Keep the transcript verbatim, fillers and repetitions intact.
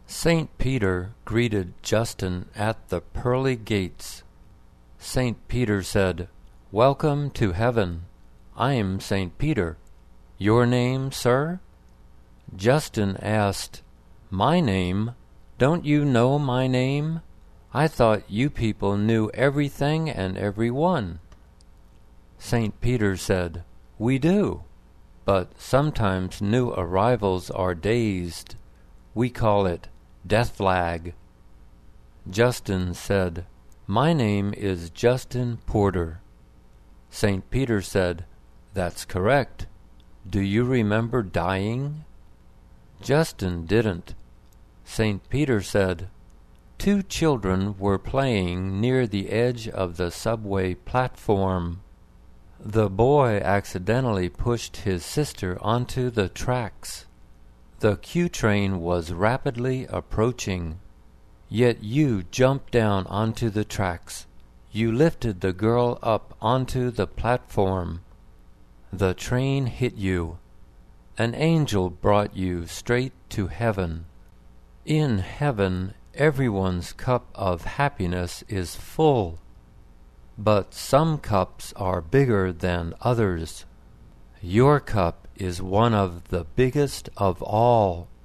Saint Peter greeted Justin at the pearly gates. Saint Peter said, "Welcome to heaven. I'm Saint Peter. Your name, sir?" Justin asked, "My name? Don't you know my name? I thought you people knew everything and everyone." Saint Peter said, "We do, but sometimes new arrivals are dazed. We call it death lag." Justin said, "My name is Justin Porter." Saint Peter said, "That's correct. Do you remember dying?" Justin didn't. Saint Peter said, "Two children were playing near the edge of the subway platform. The boy accidentally pushed his sister onto the tracks. The Q train was rapidly approaching. Yet you jumped down onto the tracks. You lifted the girl up onto the platform. The train hit you. An angel brought you straight to heaven. In heaven, everyone's cup of happiness is full. But some cups are bigger than others. Your cup is one of the biggest of all."